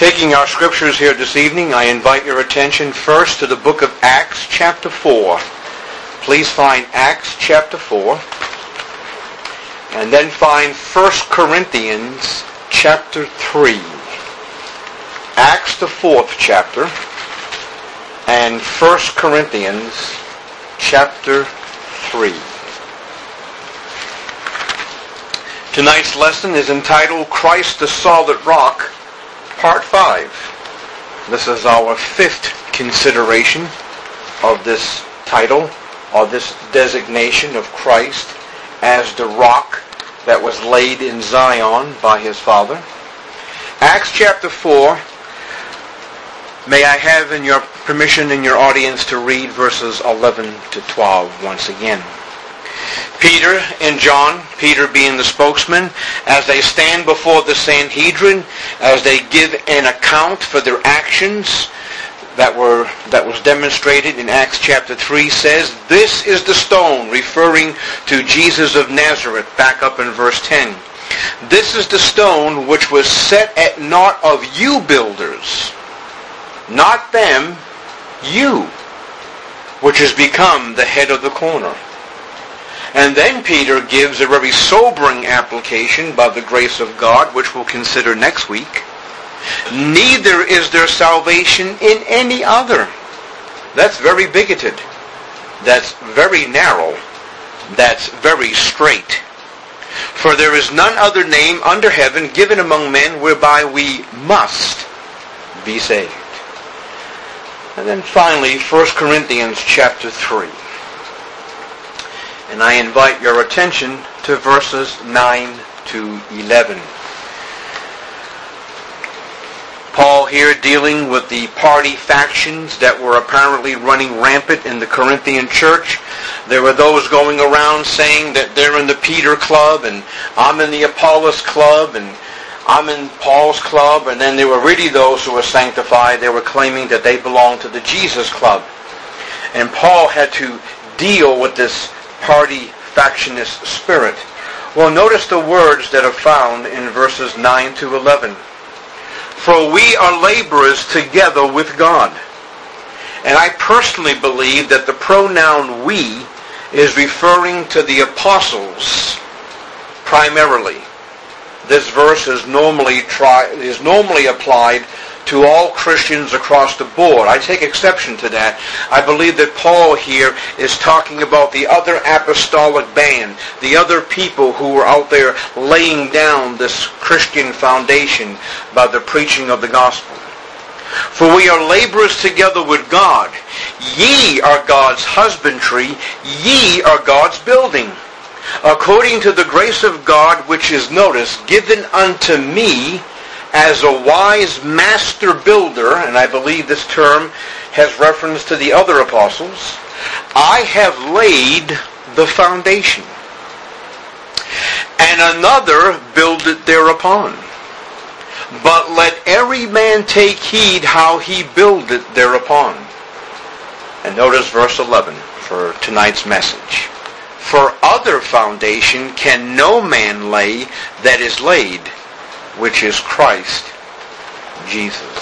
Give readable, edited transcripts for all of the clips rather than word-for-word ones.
Taking our scriptures here this evening, I invite your attention first to the book of Acts chapter 4. Please find Acts chapter 4. And then find 1 Corinthians chapter 3. Acts the 4th chapter and 1 Corinthians chapter 3. Tonight's lesson is entitled Christ the Solid Rock, Part 5. This is our fifth consideration of this title, or this designation of Christ as the rock that was laid in Zion by his Father. Acts chapter 4. May I have in your permission in your audience to read verses 11 to 12 once again. Peter and John, Peter being the spokesman, as they stand before the Sanhedrin, as they give an account for their actions that was demonstrated in Acts chapter 3, says, "This is the stone," referring to Jesus of Nazareth, back up in verse 10. "This is the stone which was set at naught of you builders, not them, you, which has become the head of the corner." And then Peter gives a very sobering application by the grace of God, which we'll consider next week. "Neither is there salvation in any other." That's very bigoted. That's very narrow. That's very straight. "For there is none other name under heaven given among men whereby we must be saved." And then finally, 1 Corinthians chapter 3. And I invite your attention to verses 9 to 11. Paul here dealing with the party factions that were apparently running rampant in the Corinthian church. There were those going around saying that they're in the Peter club, and I'm in the Apollos club, and I'm in Paul's club, and then there were really those who were sanctified. They were claiming that they belonged to the Jesus club. And Paul had to deal with this party factionist spirit. Well, notice the words that are found in verses 9 to 11. "For we are laborers together with God." And I personally believe that the pronoun "we" is referring to the apostles primarily. This verse is normally applied to all Christians across the board. I take exception to that. I believe that Paul here is talking about the other apostolic band, the other people who were out there laying down this Christian foundation by the preaching of the gospel. "For we are laborers together with God. Ye are God's husbandry, ye are God's building. According to the grace of God which is, notice, given unto me as a wise master builder," and I believe this term has reference to the other apostles, "I have laid the foundation, and another buildeth thereupon. But let every man take heed how he buildeth thereupon." And notice verse 11 for tonight's message. "For other foundation can no man lay that is laid, which is Christ Jesus."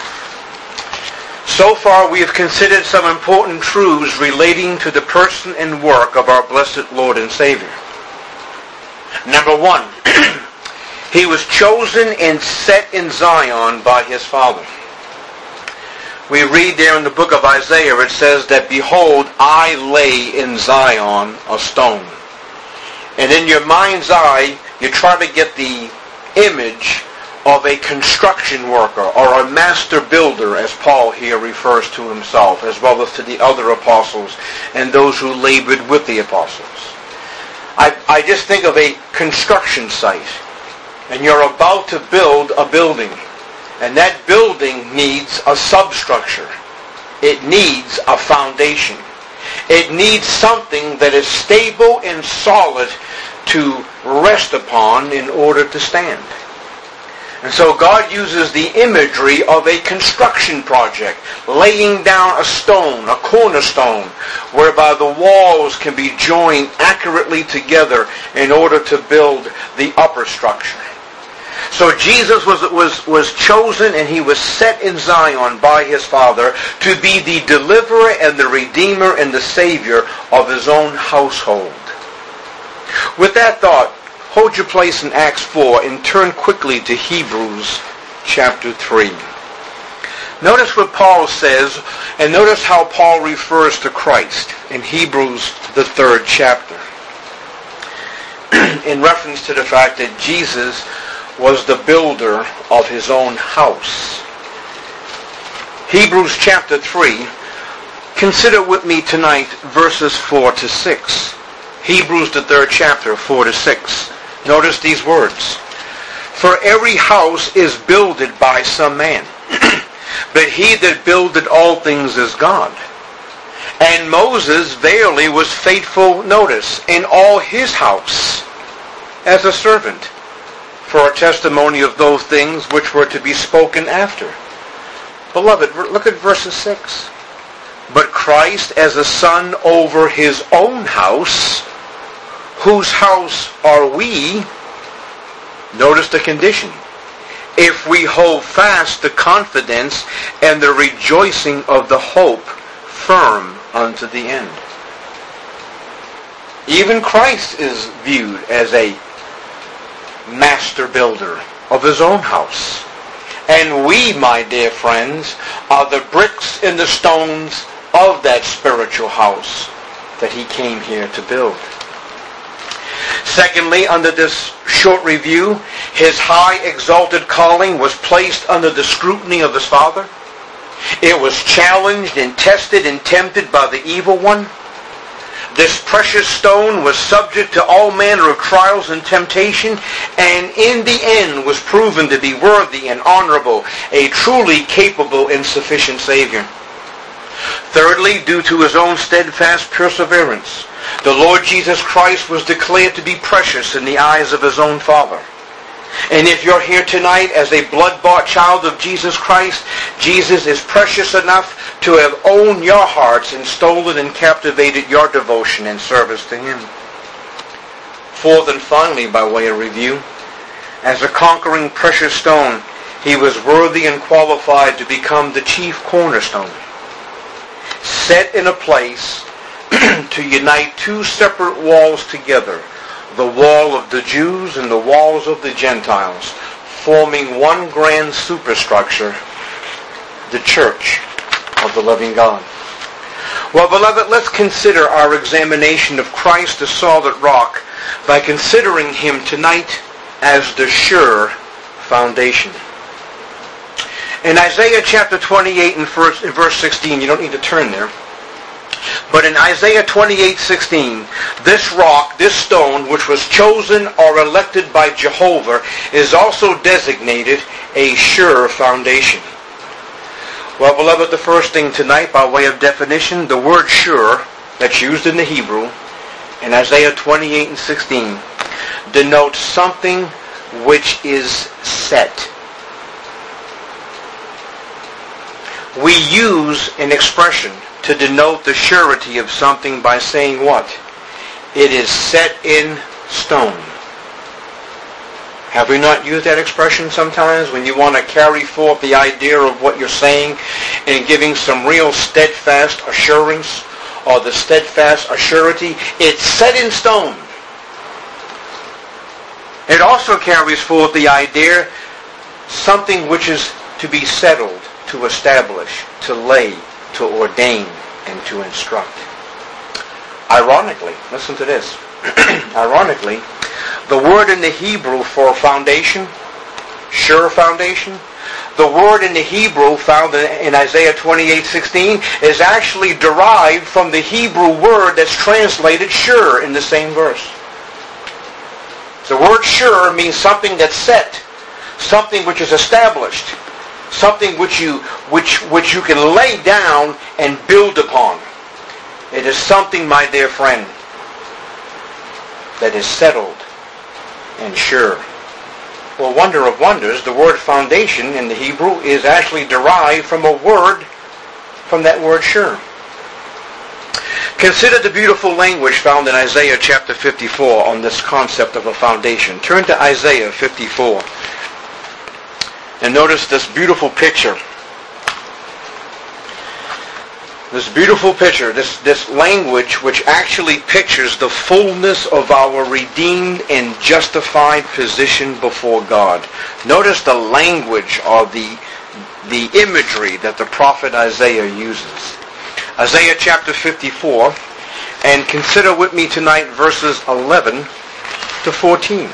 So far we have considered some important truths relating to the person and work of our blessed Lord and Savior. Number one, He was chosen and set in Zion by His Father. We read there in the book of Isaiah, it says that, "Behold, I lay in Zion a stone." And in your mind's eye, you try to get the image of a construction worker or a master builder, as Paul here refers to himself, as well as to the other apostles and those who labored with the apostles. I just think of a construction site, and you're about to build a building, and that building needs a substructure. It needs a foundation. It needs something that is stable and solid to rest upon in order to stand. And so God uses the imagery of a construction project, laying down a stone, a cornerstone, whereby the walls can be joined accurately together in order to build the upper structure. So Jesus was chosen, and he was set in Zion by his Father to be the deliverer and the redeemer and the savior of his own household. With that thought, hold your place in Acts 4 and turn quickly to Hebrews chapter 3. Notice what Paul says, and notice how Paul refers to Christ in Hebrews, the 3rd chapter, in reference to the fact that Jesus was the builder of his own house. Hebrews chapter 3, consider with me tonight verses 4 to 6. Hebrews the 3rd chapter, 4 to 6. Notice these words. For every house is builded by some man, but he that builded all things is God. And Moses verily was faithful, notice, in all his house, as a servant, for a testimony of those things which were to be spoken after. Beloved, look at verse 6. But Christ as a son over his own house, whose house are we? Notice the condition. If we hold fast the confidence and the rejoicing of the hope firm unto the end. Even Christ is viewed as a master builder of his own house. And we, my dear friends, are the bricks and the stones of that spiritual house that he came here to build. Secondly, under this short review, his high exalted calling was placed under the scrutiny of his Father. It was challenged and tested and tempted by the evil one. This precious stone was subject to all manner of trials and temptation, and in the end was proven to be worthy and honorable, a truly capable and sufficient Savior. Thirdly, due to his own steadfast perseverance, the Lord Jesus Christ was declared to be precious in the eyes of his own Father. And if you're here tonight as a blood-bought child of Jesus Christ, Jesus is precious enough to have owned your hearts and stolen and captivated your devotion and service to him. Fourth and finally, by way of review, as a conquering precious stone, he was worthy and qualified to become the chief cornerstone, set in a place to unite two separate walls together, the wall of the Jews and the walls of the Gentiles, forming one grand superstructure, the church of the living God. Well, beloved, let's consider our examination of Christ, the solid rock, by considering him tonight as the sure foundation. In Isaiah chapter 28 and verse 16, you don't need to turn there, but in Isaiah 28:16, this rock, this stone, which was chosen or elected by Jehovah, is also designated a sure foundation. Well, beloved, the first thing tonight, by way of definition, the word sure, that's used in the Hebrew, in Isaiah 28:16, denotes something which is set. We use an expression to denote the surety of something by saying what? It is set in stone. Have we not used that expression sometimes when you want to carry forth the idea of what you're saying and giving some real steadfast assurance or the steadfast assurity? It's set in stone. It also carries forth the idea something which is to be settled, to establish, to lay, to ordain, and to instruct. Ironically, listen to this. Ironically, the word in the Hebrew for foundation, sure foundation, the word in the Hebrew found in Isaiah 28:16 is actually derived from the Hebrew word that's translated sure in the same verse. The word sure means something that's set, something which is established, something which you can lay down and build upon. It is something, my dear friend, that is settled and sure. Well, wonder of wonders, the word foundation in the Hebrew is actually derived from a word, from that word sure. Consider the beautiful language found in Isaiah chapter 54 on this concept of a foundation. Turn to Isaiah 54. And notice this beautiful picture. This beautiful picture, this language which actually pictures the fullness of our redeemed and justified position before God. Notice the language or the imagery that the prophet Isaiah uses. Isaiah chapter 54, and consider with me tonight verses 11 to 14.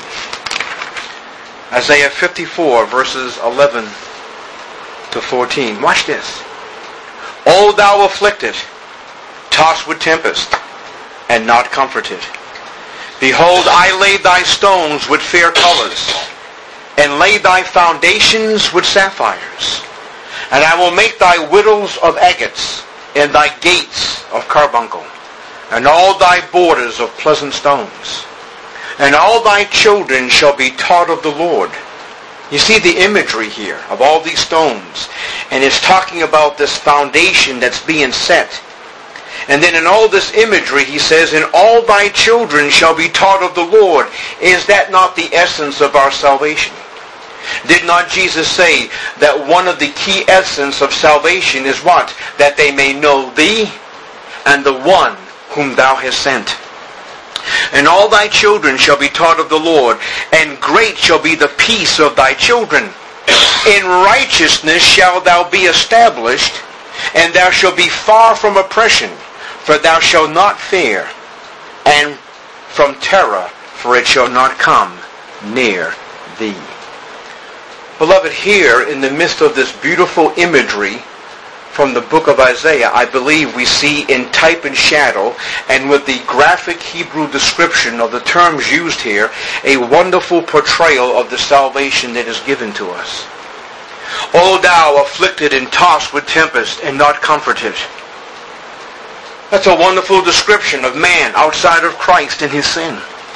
Isaiah 54, verses 11 to 14. Watch this. O thou afflicted, tossed with tempest, and not comforted. Behold, I laid thy stones with fair colors, and laid thy foundations with sapphires. And I will make thy windows of agates, and thy gates of carbuncle, and all thy borders of pleasant stones. And all thy children shall be taught of the Lord. You see the imagery here of all these stones. And it's talking about this foundation that's being set. And then in all this imagery, he says, and all thy children shall be taught of the Lord. Is that not the essence of our salvation? Did not Jesus say that one of the key essence of salvation is what? That they may know thee and the one whom thou hast sent. And all thy children shall be taught of the Lord, and great shall be the peace of thy children. In righteousness shalt thou be established, and thou shalt be far from oppression, for thou shalt not fear, and from terror, for it shall not come near thee. Beloved, here in the midst of this beautiful imagery from the book of Isaiah, I believe we see in type and shadow, and with the graphic Hebrew description of the terms used here, a wonderful portrayal of the salvation that is given to us. O thou afflicted and tossed with tempest and not comforted. That's a wonderful description of man outside of Christ and his sin.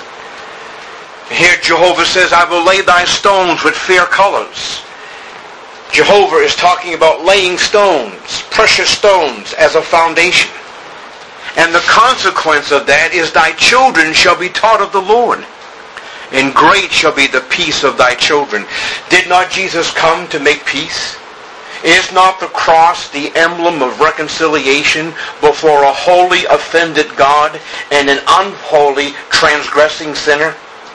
Here Jehovah says, I will lay thy stones with fair colors. Jehovah is talking about laying stones, precious stones, as a foundation. And the consequence of that is thy children shall be taught of the Lord, and great shall be the peace of thy children. Did not Jesus come to make peace? Is not the cross the emblem of reconciliation before a holy offended God and an unholy transgressing sinner?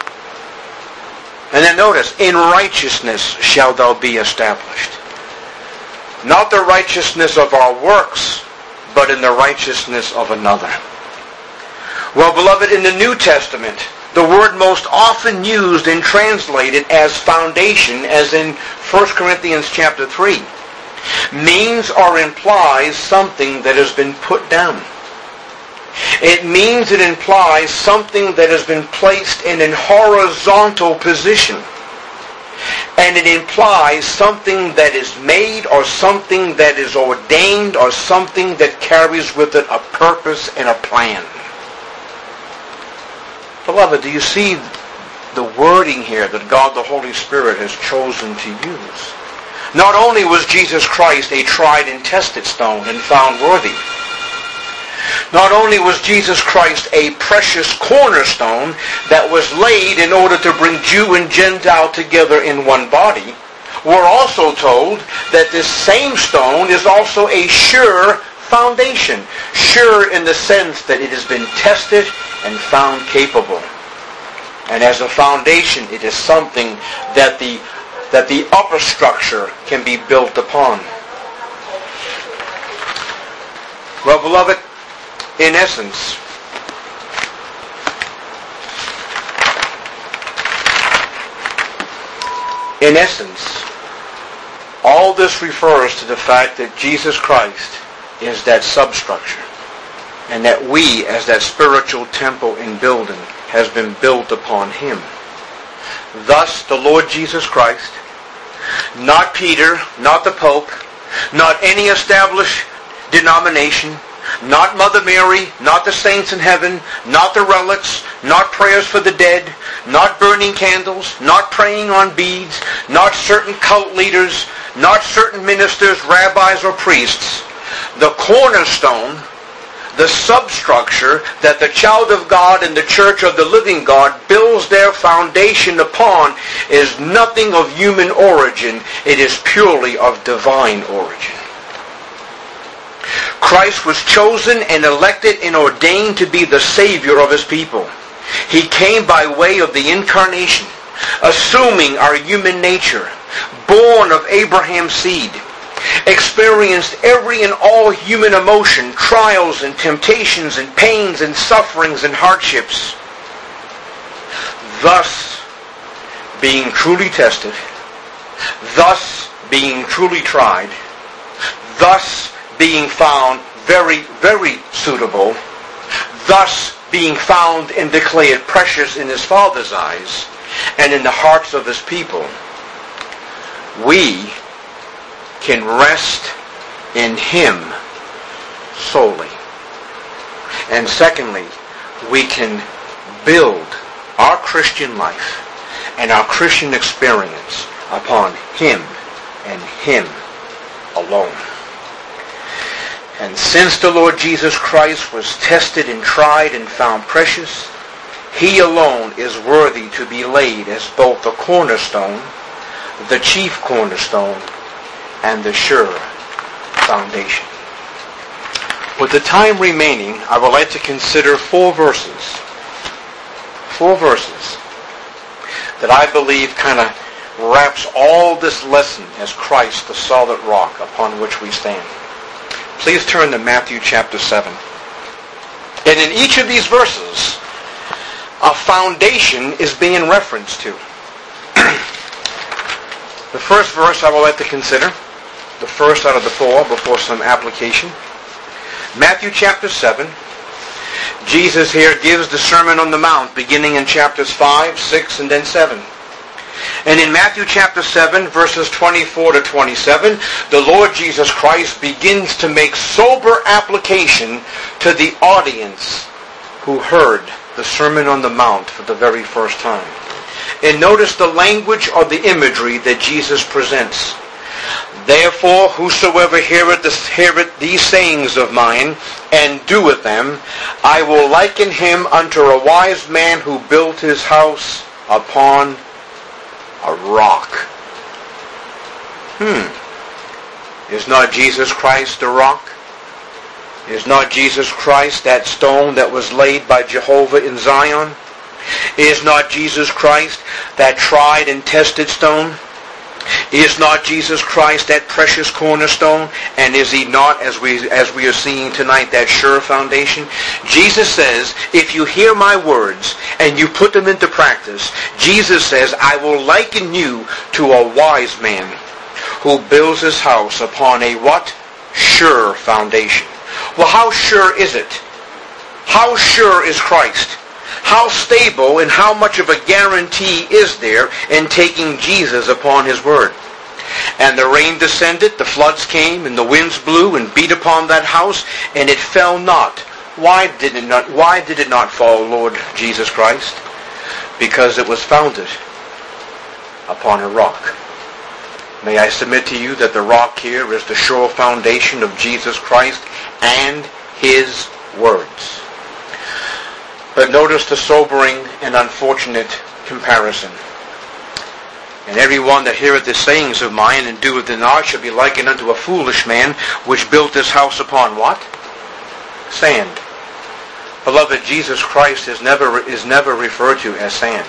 And then notice, in righteousness shalt thou be established. Not the righteousness of our works, but in the righteousness of another. Well, beloved, in the New Testament, the word most often used and translated as foundation, as in 1 Corinthians chapter 3, means or implies something that has been put down. It means it implies something that has been placed in a horizontal position. And it implies something that is made or something that is ordained or something that carries with it a purpose and a plan. Beloved, do you see the wording here that God the Holy Spirit has chosen to use? Not only was Jesus Christ a tried and tested stone and found worthy, not only was Jesus Christ a precious cornerstone that was laid in order to bring Jew and Gentile together in one body, we're also told that this same stone is also a sure foundation. Sure in the sense that it has been tested and found capable. And as a foundation, it is something that the upper structure can be built upon. Well, beloved, in essence, all this refers to the fact that Jesus Christ is that substructure, and that we, as that spiritual temple and building, has been built upon Him. Thus, the Lord Jesus Christ, not Peter, not the Pope, not any established denomination, not Mother Mary, not the saints in heaven, not the relics, not prayers for the dead, not burning candles, not praying on beads, not certain cult leaders, not certain ministers, rabbis, or priests. The cornerstone, the substructure that the child of God and the church of the living God builds their foundation upon is nothing of human origin. It is purely of divine origin. Christ was chosen and elected and ordained to be the Savior of His people. He came by way of the incarnation, assuming our human nature, born of Abraham's seed, experienced every and all human emotion, trials and temptations and pains and sufferings and hardships, thus being truly tested, thus being truly tried, thus being found very, very suitable, thus being found and declared precious in His Father's eyes and in the hearts of His people. We can rest in Him solely. And secondly, we can build our Christian life and our Christian experience upon Him and Him alone. And since the Lord Jesus Christ was tested and tried and found precious, He alone is worthy to be laid as both the cornerstone, the chief cornerstone, and the sure foundation. With the time remaining, I would like to consider four verses that I believe kind of wraps all this lesson as Christ, the solid rock upon which we stand. Please turn to Matthew chapter 7. And in each of these verses, a foundation is being referenced to. The first verse I would like to consider, the first out of the four before some application. Matthew chapter 7. Jesus here gives the Sermon on the Mount beginning in chapters 5, 6, and then 7. And in Matthew chapter 7, verses 24 to 27, the Lord Jesus Christ begins to make sober application to the audience who heard the Sermon on the Mount for the very first time. And notice the language or the imagery that Jesus presents. Therefore, whosoever heareth these sayings of mine, and doeth them, I will liken him unto a wise man who built his house upon a rock. Is not Jesus Christ the rock? Is not Jesus Christ that stone that was laid by Jehovah in Zion? Is not Jesus Christ that tried and tested stone? Is not Jesus Christ that precious cornerstone? And is He not, as we are seeing tonight, that sure foundation? Jesus says, if you hear my words and you put them into practice, Jesus says, I will liken you to a wise man who builds his house upon a what? Sure foundation. Well, how sure is it? How sure is Christ? How stable and how much of a guarantee is there in taking Jesus upon His word? And the rain descended, the floods came, and the winds blew and beat upon that house, and it fell not. Why did it not fall, Lord Jesus Christ? Because it was founded upon a rock. May I submit to you that the rock here is the sure foundation of Jesus Christ and His words. But notice the sobering and unfortunate comparison. And every one that heareth the sayings of mine and doeth them not shall be likened unto a foolish man which built his house upon what? Sand. Beloved, Jesus Christ is never referred to as sand.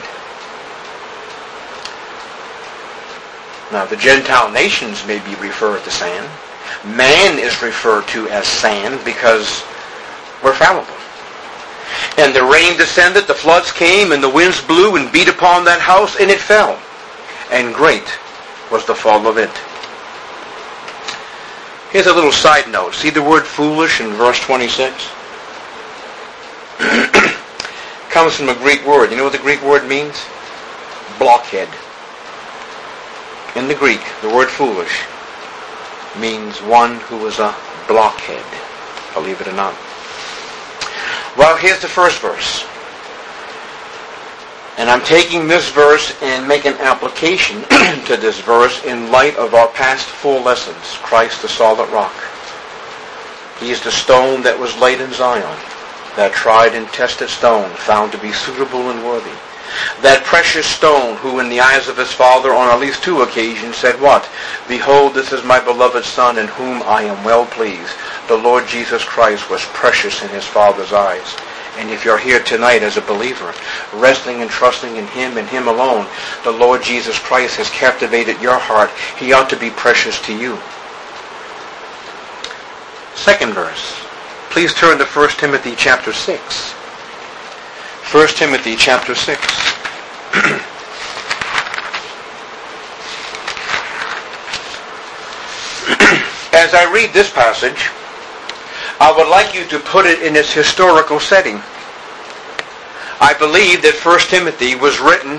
Now, the Gentile nations may be referred to sand. Man is referred to as sand because we're fallible. And the rain descended, the floods came, and the winds blew and beat upon that house, and it fell. And great was the fall of it. Here's a little side note. See the word foolish in verse 26? Comes from a Greek word. You know what the Greek word means? Blockhead. In the Greek, the word foolish means one who is a blockhead. Believe it or not. Well, here's the first verse. And I'm taking this verse and making application to this verse in light of our past 4 lessons, Christ the solid rock. He is the stone that was laid in Zion, that tried and tested stone, found to be suitable and worthy. That precious stone who in the eyes of his Father on at least 2 occasions said what? Behold, this is my beloved Son in whom I am well pleased. The Lord Jesus Christ was precious in his Father's eyes. And if you're here tonight as a believer, resting and trusting in him and him alone, the Lord Jesus Christ has captivated your heart. He ought to be precious to you. Second verse. Please turn to 1 Timothy chapter 6. 1 Timothy chapter 6. As I read this passage, I would like you to put it in its historical setting. I believe that 1 Timothy was written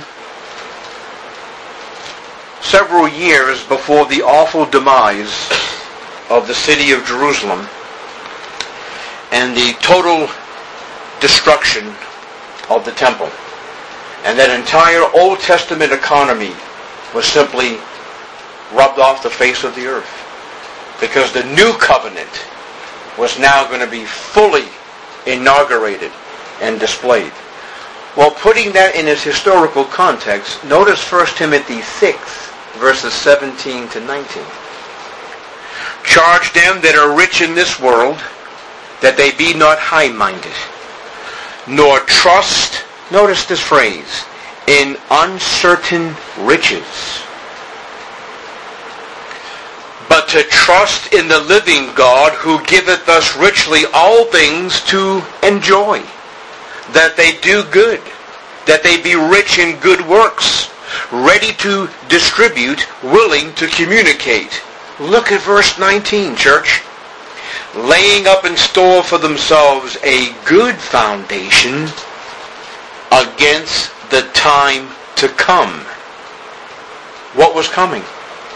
several years before the awful demise of the city of Jerusalem and the total destruction of the temple. And that entire Old Testament economy was simply rubbed off the face of the earth, because the new covenant was now going to be fully inaugurated and displayed. Well, putting that in its historical context, notice 1 Timothy 6, verses 17 to 19. Charge them that are rich in this world, that they be not high-minded, nor trust, notice this phrase, in uncertain riches, but to trust in the living God, who giveth us richly all things to enjoy, that they do good, that they be rich in good works, ready to distribute, willing to communicate. Look at verse 19, church. Laying up in store for themselves a good foundation against the time to come. What was coming?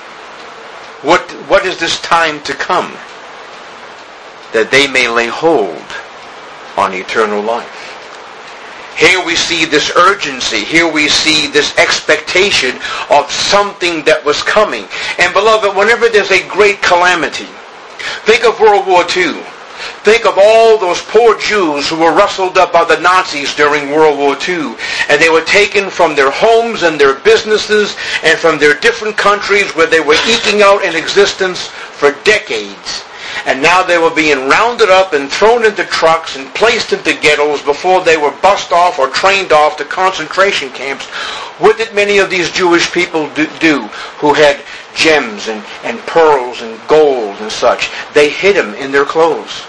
What is this time to come? That they may lay hold on eternal life. Here we see this urgency. Here we see this expectation of something that was coming. And beloved, whenever there's a great calamity, think of World War II. Think of all those poor Jews who were rustled up by the Nazis during World War II. And they were taken from their homes and their businesses and from their different countries where they were eking out an existence for decades. And now they were being rounded up and thrown into trucks and placed into ghettos before they were bussed off or trained off to concentration camps. What did many of these Jewish people do who had gems and pearls and gold and such? They hid them in their clothes,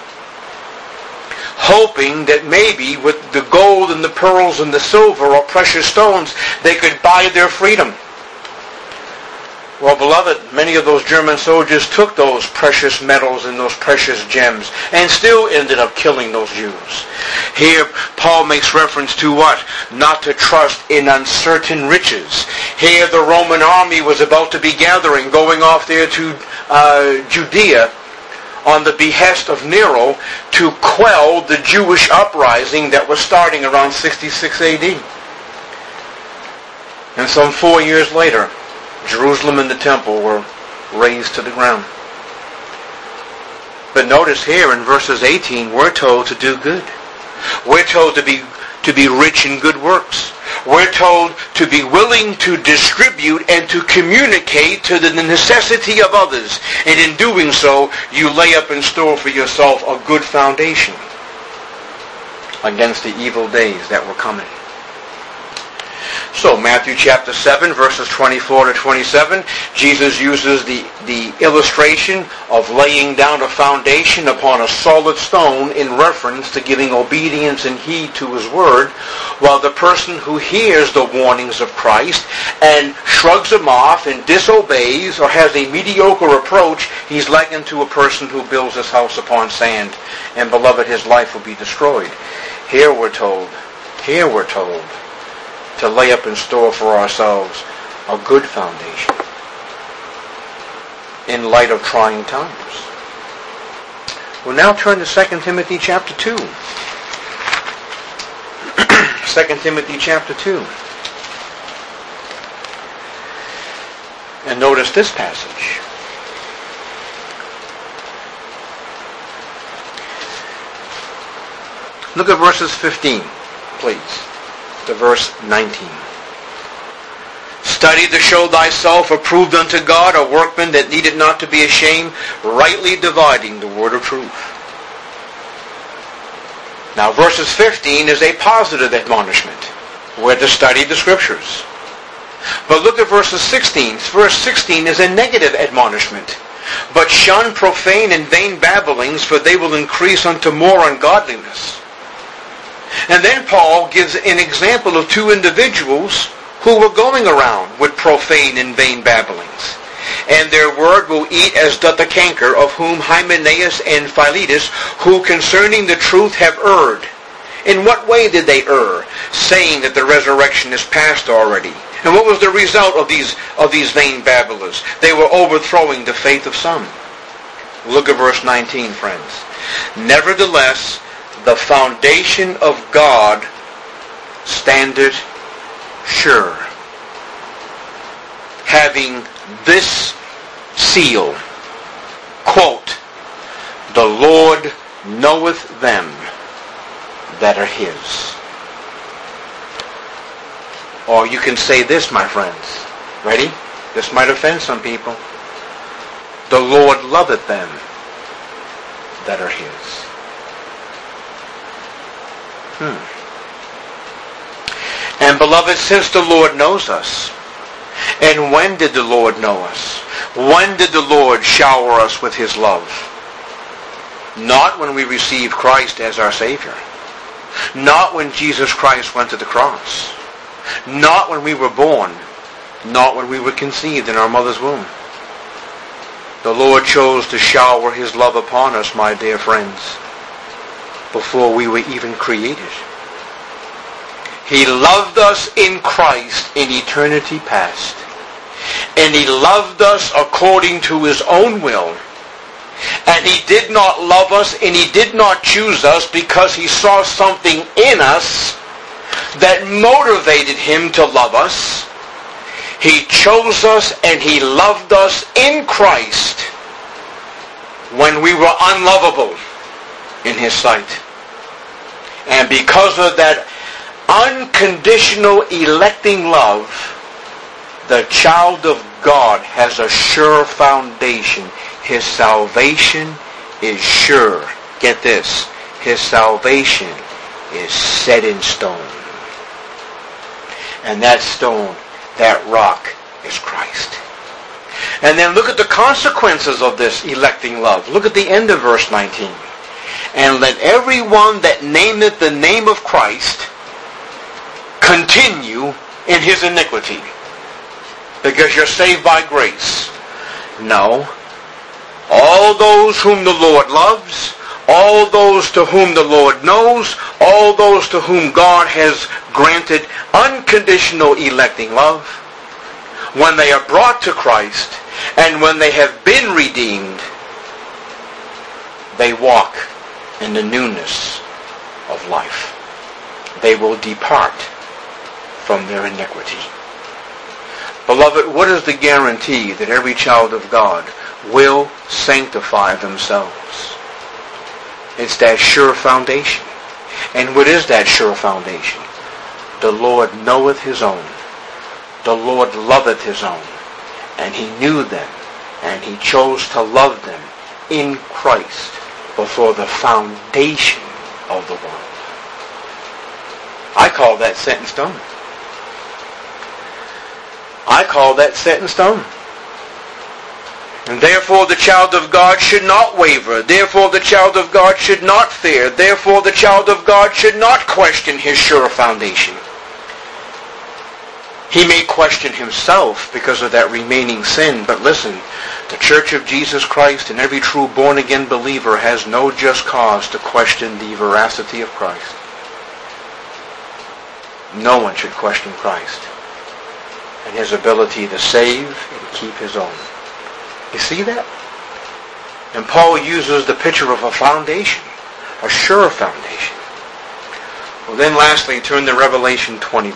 hoping that maybe with the gold and the pearls and the silver or precious stones, they could buy their freedom. Well, beloved, many of those German soldiers took those precious metals and those precious gems and still ended up killing those Jews. Here, Paul makes reference to what? Not to trust in uncertain riches. Here, the Roman army was about to be gathering, going off there to Judea on the behest of Nero to quell the Jewish uprising that was starting around 66 AD. And some 4 years later, Jerusalem and the temple were razed to the ground. But notice here in verses 18, we're told to do good. We're told to be rich in good works. We're told to be willing to distribute and to communicate to the necessity of others. And in doing so, you lay up in store for yourself a good foundation against the evil days that were coming. So Matthew chapter 7, verses 24 to 27, Jesus uses the illustration of laying down a foundation upon a solid stone in reference to giving obedience and heed to his word, while the person who hears the warnings of Christ and shrugs them off and disobeys or has a mediocre approach, he's likened to a person who builds his house upon sand, and beloved, his life will be destroyed. Here we're told to lay up in store for ourselves a good foundation in light of trying times. We'll now turn to 2 Timothy chapter 2. 2 Timothy chapter 2. And notice this passage. Look at verses 15, please, to verse 19. Study to show thyself approved unto God, a workman that needed not to be ashamed, rightly dividing the word of truth. Now, verses 15 is a positive admonishment. We're to study the Scriptures. But look at verses 16. Verse 16 is a negative admonishment. But shun profane and vain babblings, for they will increase unto more ungodliness. And then Paul gives an example of two individuals who were going around with profane and vain babblings. And their word will eat as doth the canker, of whom Hymenaeus and Philetus, who concerning the truth have erred. In what way did they err? Saying that the resurrection is past already. And what was the result of these vain babblers? They were overthrowing the faith of some. Look at verse 19, friends. Nevertheless, the foundation of God standeth sure, having this seal, quote, the Lord knoweth them that are his. Or you can say this, my friends. Ready? This might offend some people. The Lord loveth them that are his. And beloved, since the Lord knows us, and when did the Lord know us? When did the Lord shower us with his love? Not when we received Christ as our Savior. Not when Jesus Christ went to the cross. Not when we were born. Not when we were conceived in our mother's womb. The Lord chose to shower his love upon us, my dear friends, before we were even created. He loved us in Christ in eternity past. And he loved us according to his own will. And he did not love us and he did not choose us because he saw something in us that motivated him to love us. He chose us and he loved us in Christ when we were unlovable in his sight. And because of that unconditional electing love, the child of God has a sure foundation. His salvation is sure. Get this. His salvation is set in stone. And that stone, that rock, is Christ. And then look at the consequences of this electing love. Look at the end of verse 19. And let everyone that nameth the name of Christ continue in his iniquity. Because you're saved by grace. No. All those whom the Lord loves, all those to whom the Lord knows, all those to whom God has granted unconditional electing love, when they are brought to Christ and when they have been redeemed, they walk in the newness of life. They will depart from their iniquity. Beloved, what is the guarantee that every child of God will sanctify themselves? It's that sure foundation. And what is that sure foundation? The Lord knoweth his own. The Lord loveth his own. And he knew them. And he chose to love them in Christ before the foundation of the world. I call that set in stone. I call that set in stone. And therefore the child of God should not waver. Therefore the child of God should not fear. Therefore the child of God should not question his sure foundation. He may question himself because of that remaining sin. But listen, the Church of Jesus Christ and every true born-again believer has no just cause to question the veracity of Christ. No one should question Christ and his ability to save and keep his own. You see that? And Paul uses the picture of a foundation, a sure foundation. Well, then lastly, turn to Revelation 21.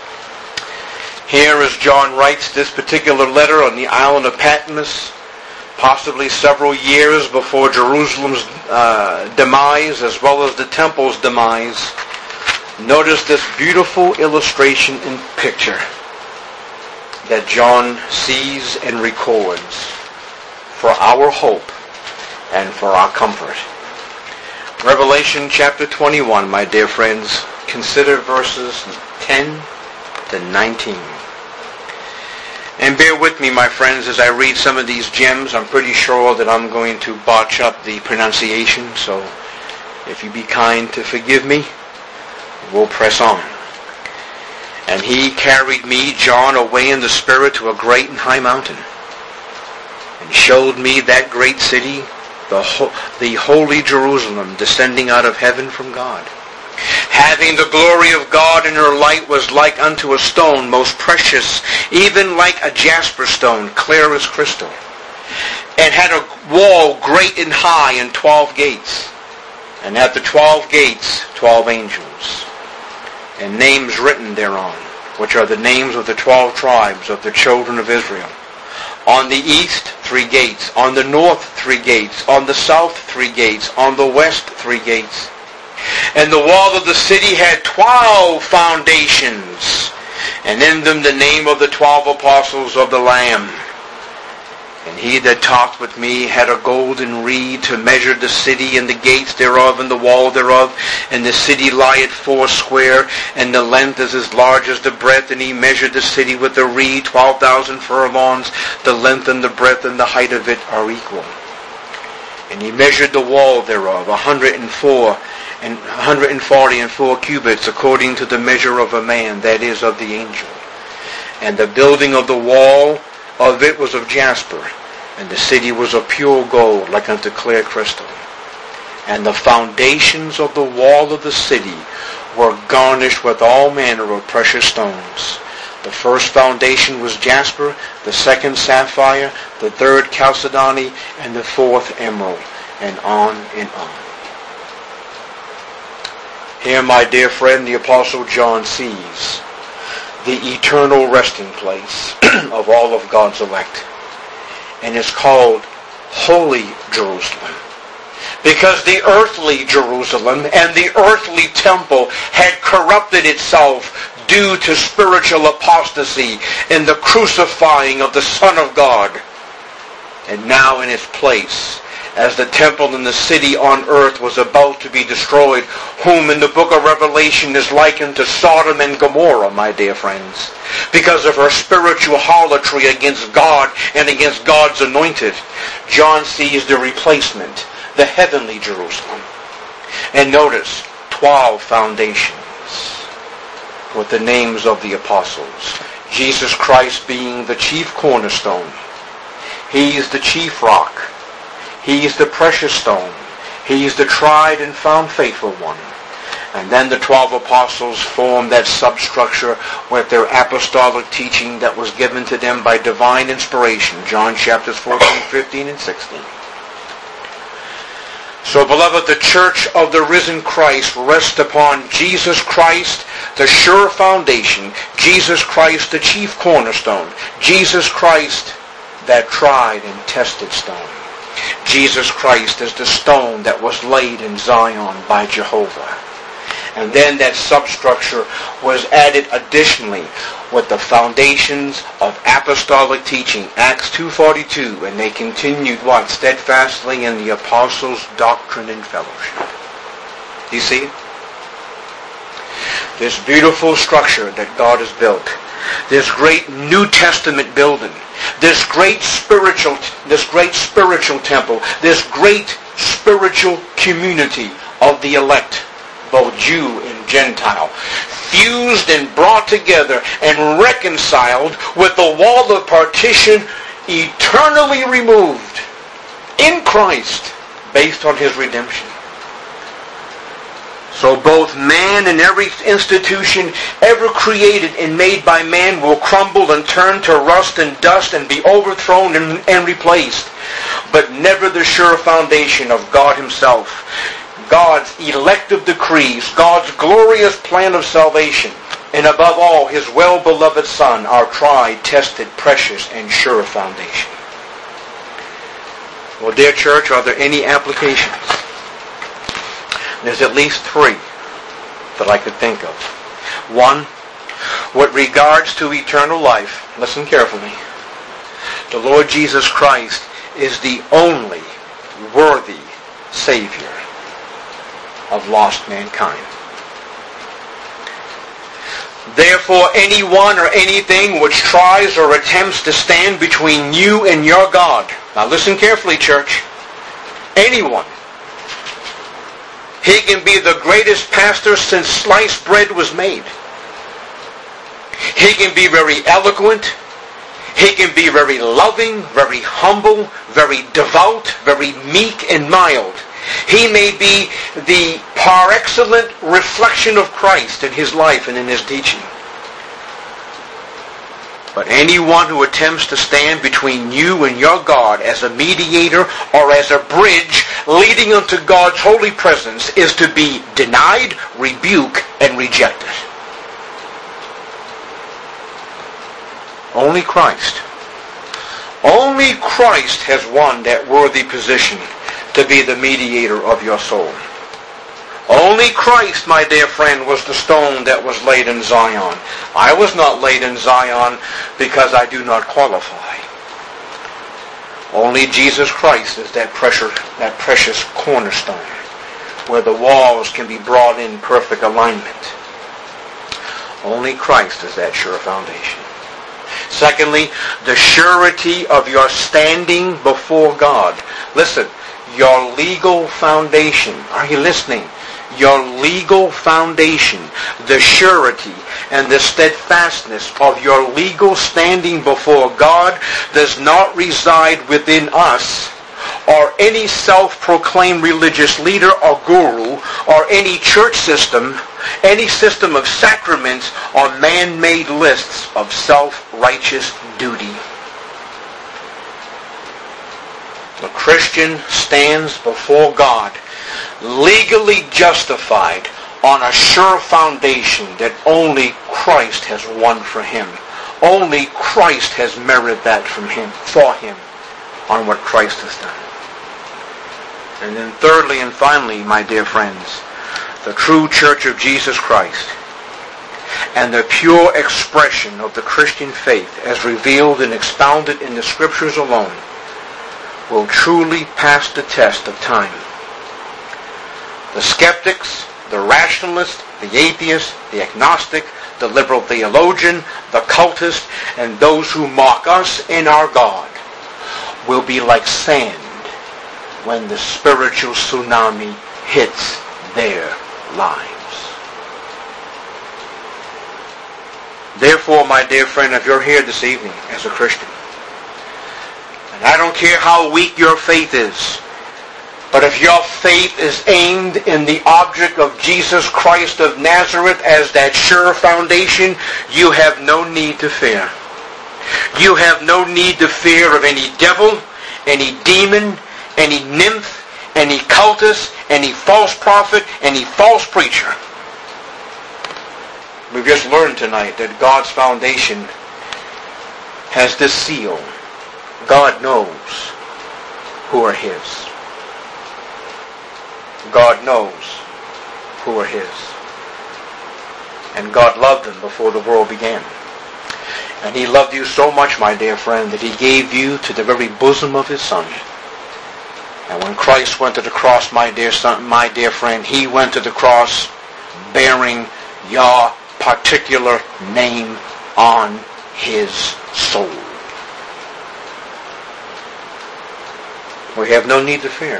Here, as John writes this particular letter on the island of Patmos, possibly several years before Jerusalem's demise, as well as the temple's demise. Notice this beautiful illustration and picture that John sees and records for our hope and for our comfort. Revelation chapter 21, my dear friends. Consider verses 10 to 19. And bear with me, my friends, as I read some of these gems. I'm pretty sure that I'm going to botch up the pronunciation, so if you be kind to forgive me, we'll press on. And he carried me, John, away in the Spirit to a great and high mountain, and showed me that great city, the holy Jerusalem, descending out of heaven from God, having the glory of God, and her light was like unto a stone most precious, even like a jasper stone, clear as crystal, and had a wall great and high, and 12 gates, and at the 12 gates 12 angels, and names written thereon, which are the names of the 12 tribes of the children of Israel. On the east 3 gates, on the north 3 gates, on the south 3 gates, on the west 3 gates. And the wall of the city had 12 foundations, and in them the name of the 12 apostles of the Lamb. And he that talked with me had a golden reed to measure the city and the gates thereof and the wall thereof. And the city lieth foursquare, and the length is as large as the breadth. And he measured the city with a reed, 12,000 furlongs. The length and the breadth and the height of it are equal. And he measured the wall thereof, 144 cubits, according to the measure of a man, that is, of the angel. And the building of the wall of it was of jasper, and the city was of pure gold, like unto clear crystal. And the foundations of the wall of the city were garnished with all manner of precious stones. The first foundation was jasper, the second sapphire, the third chalcedony, and the fourth emerald, and on and on. Here, my dear friend, the Apostle John sees the eternal resting place of all of God's elect. And it's called Holy Jerusalem, because the earthly Jerusalem and the earthly temple had corrupted itself due to spiritual apostasy in the crucifying of the Son of God. And now in its place, as the temple and the city on earth was about to be destroyed, whom in the book of Revelation is likened to Sodom and Gomorrah, my dear friends, because of her spiritual harlotry against God and against God's anointed, John sees the replacement, the heavenly Jerusalem. And notice, 12 foundations with the names of the apostles. Jesus Christ being the chief cornerstone. He is the chief rock. He is the precious stone. He is the tried and found faithful one. And then the 12 apostles form that substructure with their apostolic teaching that was given to them by divine inspiration. John chapters 14, 15, and 16. So, beloved, the church of the risen Christ rests upon Jesus Christ, the sure foundation. Jesus Christ, the chief cornerstone. Jesus Christ, that tried and tested stone. Jesus Christ is the stone that was laid in Zion by Jehovah. And then that substructure was added additionally with the foundations of apostolic teaching, Acts 2:42, and they continued what? Steadfastly in the apostles' doctrine and fellowship. Do you see? This beautiful structure that God has built, this great New Testament building, this great spiritual temple, this great spiritual community of the elect, both Jew and Gentile, fused and brought together and reconciled with the wall of partition eternally removed in Christ based on his redemption. So both man and every institution ever created and made by man will crumble and turn to rust and dust and be overthrown and replaced. But never the sure foundation of God himself, God's elective decrees, God's glorious plan of salvation, and above all, his well-beloved Son, our tried, tested, precious, and sure foundation. Well, dear church, are there any applications? There's at least 3 that I could think of. 1, with regards to eternal life, listen carefully. The Lord Jesus Christ is the only worthy Savior of lost mankind. Therefore, anyone or anything which tries or attempts to stand between you and your God. Now listen carefully, church. Anyone. He can be the greatest pastor since sliced bread was made. He can be very eloquent. He can be very loving, very humble, very devout, very meek and mild. He may be the par excellence reflection of Christ in his life and in his teaching. But anyone who attempts to stand between you and your God as a mediator or as a bridge leading unto God's holy presence is to be denied, rebuked, and rejected. Only Christ. Only Christ has won that worthy position to be the mediator of your soul. Only Christ, my dear friend, was the stone that was laid in Zion. I was not laid in Zion because I do not qualify. Only Jesus Christ is that precious cornerstone where the walls can be brought in perfect alignment. Only Christ is that sure foundation. Secondly, the surety of your standing before God. Listen, your legal foundation. Are you listening? Your legal foundation, the surety and the steadfastness of your legal standing before God does not reside within us or any self-proclaimed religious leader or guru or any church system, any system of sacraments or man-made lists of self-righteous duty. The Christian stands before God legally justified on a sure foundation that only Christ has won for him. Only Christ has merited that from him, for him, on what Christ has done. And then thirdly and finally, my dear friends, the true church of Jesus Christ and the pure expression of the Christian faith as revealed and expounded in the Scriptures alone will truly pass the test of time. The skeptics, the rationalist, the atheist, the agnostic, the liberal theologian, the cultist, and those who mock us and our God will be like sand when the spiritual tsunami hits their lives. Therefore, my dear friend, if you're here this evening as a Christian, and I don't care how weak your faith is, but if your faith is aimed in the object of Jesus Christ of Nazareth as that sure foundation, you have no need to fear. You have no need to fear of any devil, any demon, any nymph, any cultist, any false prophet, any false preacher. We've just learned tonight that God's foundation has this seal. God knows who are his. God knows who are his. And God loved them before the world began. And he loved you so much, my dear friend, that he gave you to the very bosom of his Son. And when Christ went to the cross, my dear son, my dear friend, he went to the cross bearing your particular name on his soul. We have no need to fear.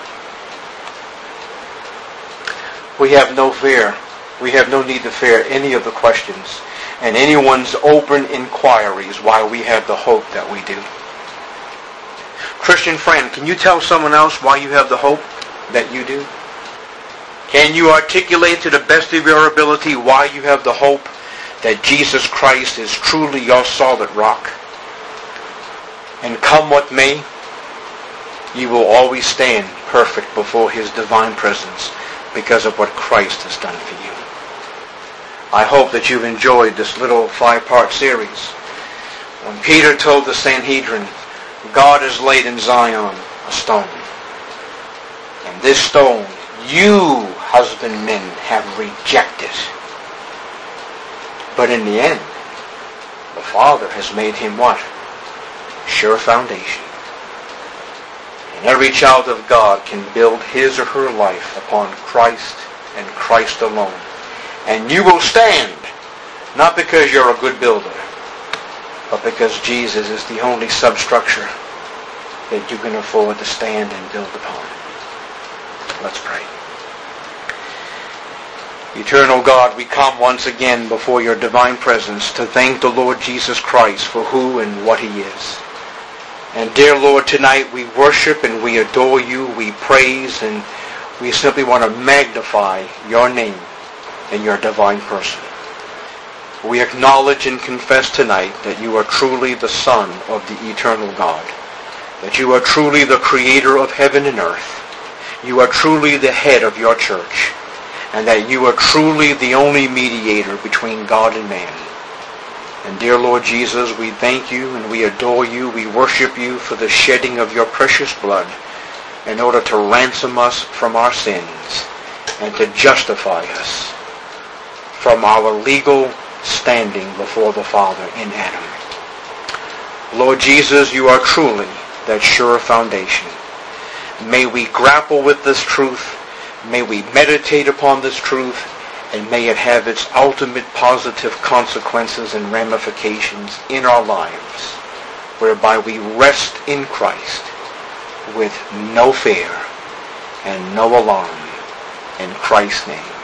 We have no fear. We have no need to fear any of the questions and anyone's open inquiries why we have the hope that we do. Christian friend, can you tell someone else why you have the hope that you do? Can you articulate to the best of your ability why you have the hope that Jesus Christ is truly your solid rock? And come what may, you will always stand perfect before his divine presence because of what Christ has done for you. I hope that you've enjoyed this little 5-part series. When Peter told the Sanhedrin, God is laid in Zion, a stone. And this stone you, husbandmen, have rejected. But in the end, the Father has made him what? Sure foundation. And every child of God can build his or her life upon Christ and Christ alone. And you will stand, not because you're a good builder, but because Jesus is the only substructure that you can afford to stand and build upon. Let's pray. Eternal God, we come once again before your divine presence to thank the Lord Jesus Christ for who and what he is. And dear Lord, tonight we worship and we adore you, we praise, and we simply want to magnify your name and your divine person. We acknowledge and confess tonight that you are truly the Son of the eternal God, that you are truly the creator of heaven and earth. You are truly the head of your church, and that you are truly the only mediator between God and man. And dear Lord Jesus, we thank you and we adore you. We worship you for the shedding of your precious blood in order to ransom us from our sins and to justify us from our legal standing before the Father in Adam. Lord Jesus, you are truly that sure foundation. May we grapple with this truth. May we meditate upon this truth, and may it have its ultimate positive consequences and ramifications in our lives, whereby we rest in Christ with no fear and no alarm. In Christ's name.